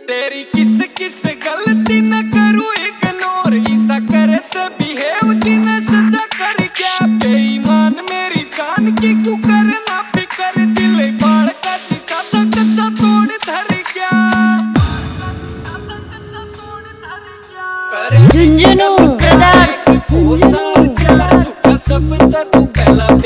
तेरी किस किस गलती न करूं इग्नोर, ऐसा करे से बिहेव जिन्हें सजा कर क्या। बेईमान मेरी जान की क्यों करना फिकर, दिल बाढ़ का शीशा तो कच्चा तोड़ धर क्या। झुंझुनू ब्रदर्स होता चार झूठा सब तू पहला